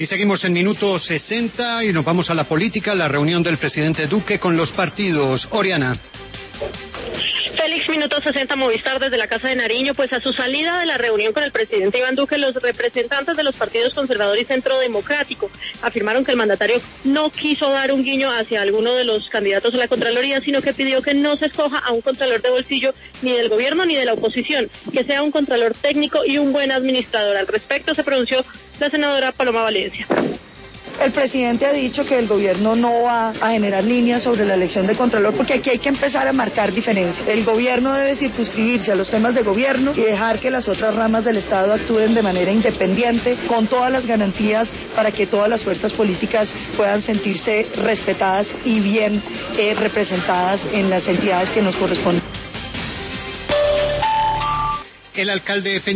Y seguimos en minuto 60 y nos vamos a la política, la reunión del presidente Duque con los partidos. Oriana. Félix, minuto 60, Movistar desde la Casa de Nariño. Pues a su salida de la reunión con el presidente Iván Duque, los representantes de los partidos Conservador y Centro Democrático afirmaron que el mandatario no quiso dar un guiño hacia alguno de los candidatos a la Contraloría, sino que pidió que no se escoja a un contralor de bolsillo ni del gobierno ni de la oposición, que sea un contralor técnico y un buen administrador. Al respecto se pronunció la senadora Paloma Valencia. El presidente ha dicho que el gobierno no va a generar líneas sobre la elección de Contralor, porque aquí hay que empezar a marcar diferencias. El gobierno debe circunscribirse a los temas de gobierno y dejar que las otras ramas del Estado actúen de manera independiente, con todas las garantías para que todas las fuerzas políticas puedan sentirse respetadas y bien representadas en las entidades que nos corresponden. El alcalde